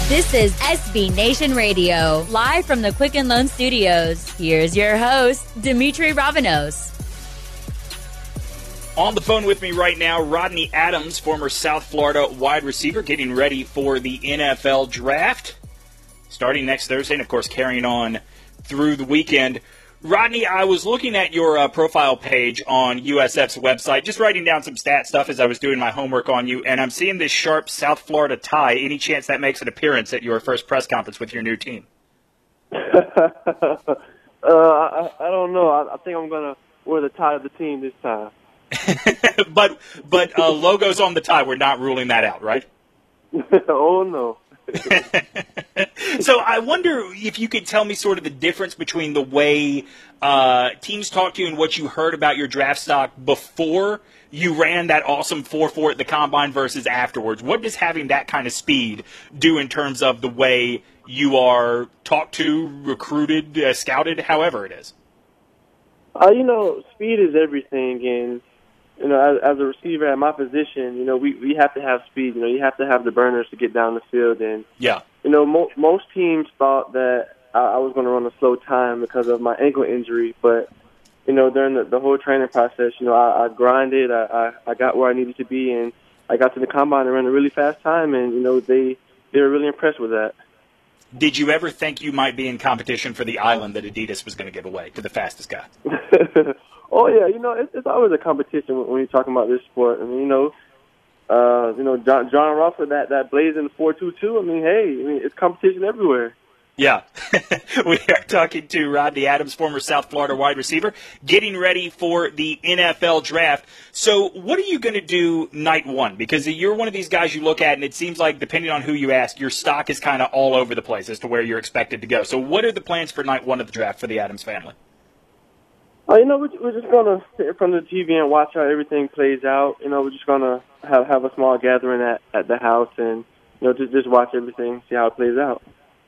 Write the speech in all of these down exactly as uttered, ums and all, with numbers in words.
This is S B Nation Radio, live from the Quicken Loan Studios. Here's your host, Dimitri Ravanos. On the phone with me right now, Rodney Adams, former South Florida wide receiver, getting ready for the N F L Draft, starting next Thursday, and of course carrying on through the weekend. Rodney, I was looking at your uh, profile page on U S F's website, just writing down some stat stuff as I was doing my homework on you, and I'm seeing this sharp South Florida tie. Any chance that makes an appearance at your first press conference with your new team? uh, I, I don't know. I, I think I'm going to wear the tie of the team this time. but but uh, logos on the tie, we're not ruling that out, right? Oh, no. So I wonder if you could tell me sort of the difference between the way uh, teams talk to you and what you heard about your draft stock before you ran that awesome four four at the Combine versus afterwards. What does having that kind of speed do in terms of the way you are talked to, recruited, uh, scouted, however it is? Uh, you know, speed is everything, and you know, as, as a receiver at my position, you know, we, we have to have speed. You know, you have to have the burners to get down the field. And, yeah. you know, mo- most teams thought that I, I was going to run a slow time because of my ankle injury. But, you know, during the, the whole training process, you know, I, I grinded. I, I, I got where I needed to be, and I got to the Combine and ran a really fast time. And, you know, they, they were really impressed with that. Did you ever think you might be in competition for the island that Adidas was going to give away to the fastest guy? Oh yeah, you know it's, it's always a competition when you're talking about this sport. I mean, you know, uh, you know John, John Rufford, that that blazing four two two. I mean, hey, I mean it's competition everywhere. Yeah, we are talking to Rodney Adams, former South Florida wide receiver, getting ready for the N F L Draft. So, what are you going to do night one? Because you're one of these guys you look at, and it seems like depending on who you ask, your stock is kind of all over the place as to where you're expected to go. So, what are the plans for night one of the draft for the Adams family? Uh, you know, we're, we're just going to sit in front of the T V and watch how everything plays out. You know, we're just going to have have a small gathering at, at the house and, you know, just, just watch everything, see how it plays out.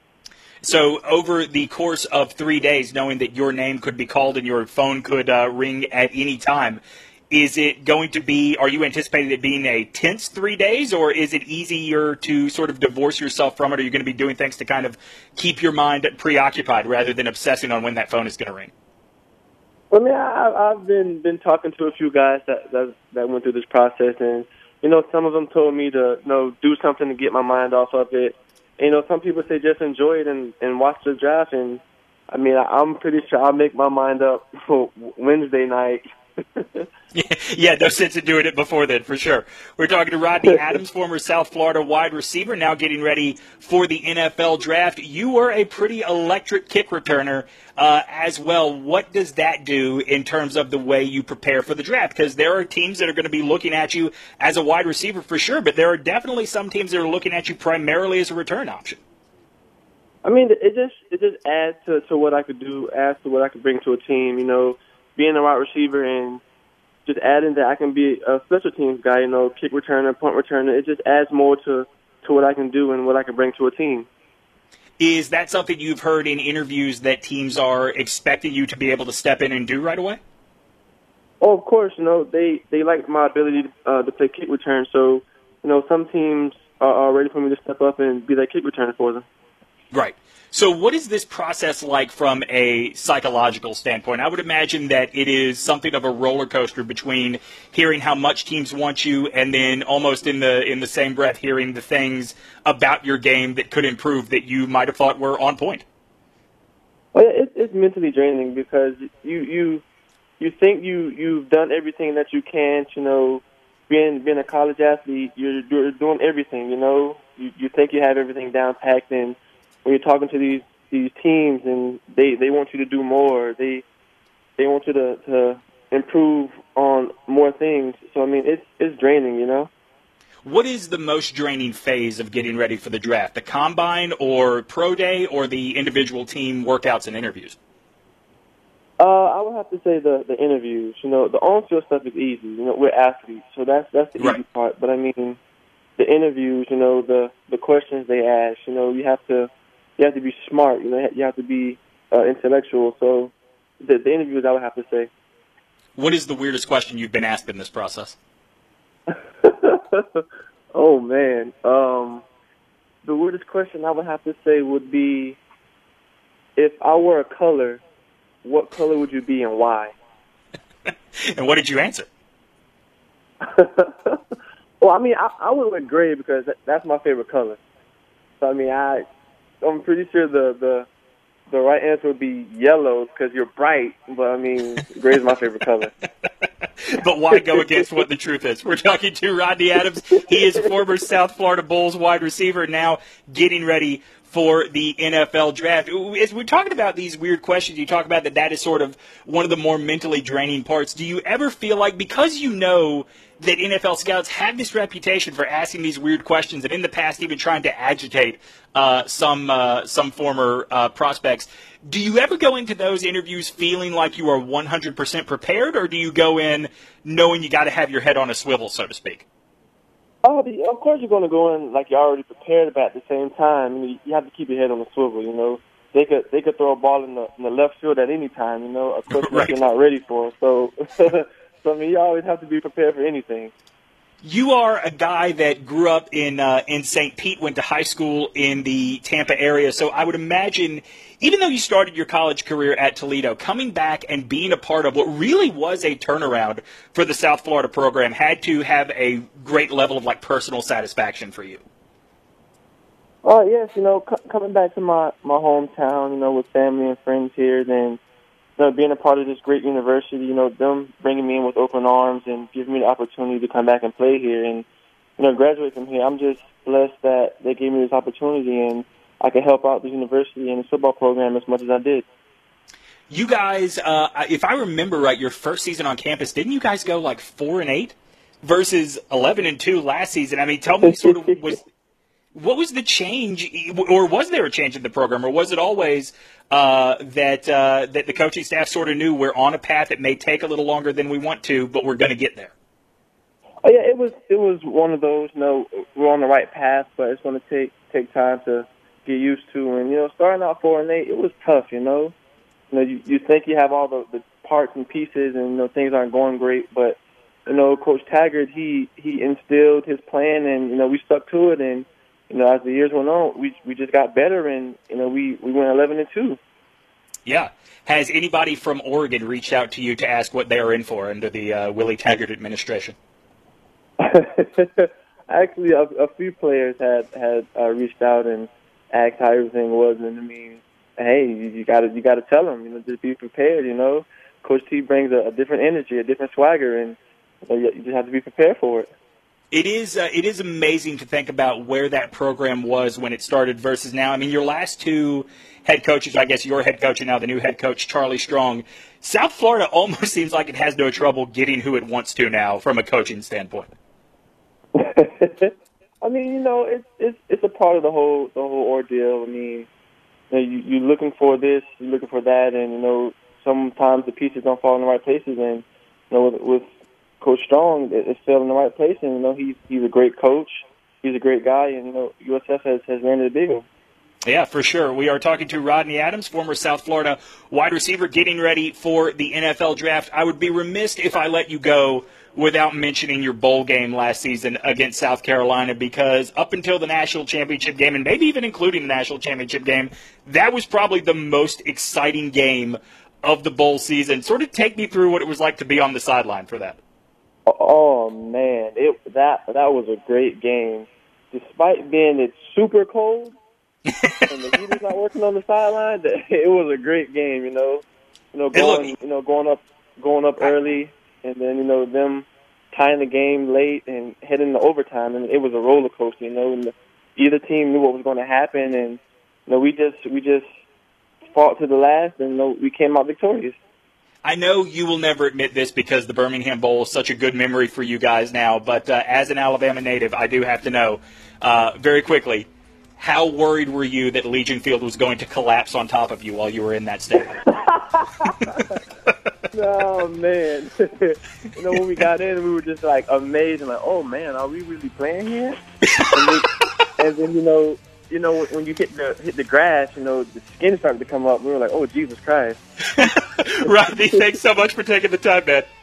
So over the course of three days, knowing that your name could be called and your phone could uh, ring at any time, is it going to be, are you anticipating it being a tense three days, or is it easier to sort of divorce yourself from it? Are you going to be doing things to kind of keep your mind preoccupied rather than obsessing on when that phone is going to ring? Well, I mean, I, I've been been talking to a few guys that, that that went through this process, and you know, some of them told me to, you know, do something to get my mind off of it. And, you know, some people say just enjoy it and, and watch the draft. And I mean, I, I'm pretty sure I'll make my mind up for Wednesday night. yeah, yeah, no sense in doing it before then, for sure. We're talking to Rodney Adams, former South Florida wide receiver, now getting ready for the N F L Draft. You were a pretty electric kick returner uh, as well. What does that do in terms of the way you prepare for the draft? Because there are teams that are going to be looking at you as a wide receiver for sure, but there are definitely some teams that are looking at you primarily as a return option. I mean, it just it just adds to, to what I could do, adds to what I could bring to a team, you know. Being a wide receiver and just adding that I can be a special teams guy, you know, kick returner, punt returner, it just adds more to, to what I can do and what I can bring to a team. Is that something you've heard in interviews that teams are expecting you to be able to step in and do right away? Oh, of course, you know, they, they like my ability to, uh, to play kick return, so, you know, some teams are, are ready for me to step up and be that kick returner for them. Right. So what is this process like from a psychological standpoint? I would imagine that it is something of a roller coaster between hearing how much teams want you and then almost in the in the same breath hearing the things about your game that could improve that you might have thought were on point. Well, it, it's mentally draining because you you you think you you've done everything that you can. You know, being being a college athlete, you're, you're doing everything. You know, you you think you have everything down packed and when you're talking to these, these teams and they, they want you to do more, they they want you to, to improve on more things. So, I mean, it's it's draining, you know? What is the most draining phase of getting ready for the draft, the combine or pro day or the individual team workouts and interviews? Uh, I would have to say the, the interviews. You know, the on-field stuff is easy. You know, we're athletes, so that's that's the right. easy part. But, I mean, the interviews, you know, the, the questions they ask, you know, you have to – You have to be smart, you know. You have to be uh, intellectual. So, the, the interviews, I would have to say. What is the weirdest question you've been asked in this process? Oh man, um, the weirdest question I would have to say would be, if I were a color, what color would you be and why? And what did you answer? Well, I mean, I, I would wear gray because that, that's my favorite color. So, I mean, I, I'm pretty sure the, the, the right answer would be yellow because you're bright. But, I mean, gray is my favorite color. But why go against what the truth is? We're talking to Rodney Adams. He is a former South Florida Bulls wide receiver, now getting ready for the N F L draft. As we're talking about these weird questions, you talk about that that is sort of one of the more mentally draining parts. Do you ever feel like, because you know that N F L scouts have this reputation for asking these weird questions, and in the past even trying to agitate uh, some uh, some former uh, prospects, do you ever go into those interviews feeling like you are one hundred percent prepared, or do you go in knowing you got to have your head on a swivel, so to speak? Oh, the, of course you're going to go in like you're already prepared, but at the same time, you, you have to keep your head on the swivel. You know, they could they could throw a ball in the in the left field at any time. You know, of course right. you're not ready for. So, so I mean, you always have to be prepared for anything. You are a guy that grew up in uh, in Saint Pete, went to high school in the Tampa area. So I would imagine, even though you started your college career at Toledo, coming back and being a part of what really was a turnaround for the South Florida program had to have a great level of like personal satisfaction for you. Oh, yes, you know, c- coming back to my, my hometown, you know, with family and friends here, then you know, being a part of this great university, you know, them bringing me in with open arms and giving me the opportunity to come back and play here and, you know, graduate from here. I'm just blessed that they gave me this opportunity and I can help out the university and the football program as much as I did. You guys, uh, if I remember right, your first season on campus, didn't you guys go like four and eight versus eleven and two last season? I mean, tell me sort of was what was the change, or was there a change in the program, or was it always uh, that uh, that the coaching staff sort of knew we're on a path that may take a little longer than we want to, but we're going to get there? Oh yeah, it was it was one of those. You know, we're on the right path, but it's going to take take time to get used to. And you know, starting out four and eight, it was tough. You know, you know, you, you think you have all the, the parts and pieces, and you know things aren't going great, but you know, Coach Taggart, he he instilled his plan, and you know we stuck to it, and you know as the years went on, we we just got better, and you know we we went eleven and two. Yeah. Has anybody from Oregon reached out to you to ask what they are in for under the uh, Willie Taggart administration? Actually, a, a few players had had uh, reached out and asked how everything was, and I mean, hey, you got to you got to tell them, you know, just be prepared. You know, Coach T brings a, a different energy, a different swagger, and you, know, you just have to be prepared for it. It is uh, it is amazing to think about where that program was when it started versus now. I mean, your last two head coaches, I guess your head coach and now the new head coach, Charlie Strong, South Florida almost seems like it has no trouble getting who it wants to now from a coaching standpoint. I mean, you know, it's it's it's a part of the whole the whole ordeal. I mean, you know, you, you're looking for this, you're looking for that, and you know, sometimes the pieces don't fall in the right places. And you know, with, with Coach Strong, it, it fell in the right place. And you know, he's he's a great coach, he's a great guy, and you know, U S F has has landed a big one. Yeah, for sure. We are talking to Rodney Adams, former South Florida wide receiver, getting ready for the N F L draft. I would be remiss if I let you go without mentioning your bowl game last season against South Carolina, because up until the national championship game, and maybe even including the national championship game, that was probably the most exciting game of the bowl season. Sort of take me through what it was like to be on the sideline for that. Oh, man, it that that was a great game. Despite being it's super cold and the heater's not working on the sideline, it was a great game, you know. You know, going you know, going up going up early, and then, you know, them tying the game late and heading to overtime, and it was a roller coaster, you know, and the, either team knew what was going to happen, and, you know, we just we just fought to the last, and, you know, we came out victorious. I know you will never admit this because the Birmingham Bowl is such a good memory for you guys now, but uh, as an Alabama native, I do have to know, uh, very quickly, how worried were you that Legion Field was going to collapse on top of you while you were in that stadium? Oh, man. You know, when we got in, we were just, like, amazed and like, oh, man, are we really playing here? And then, and then you know, you know, when you hit the hit the grass, you know, the skin started to come up. We were like, oh, Jesus Christ. Rodney, thanks so much for taking the time, man.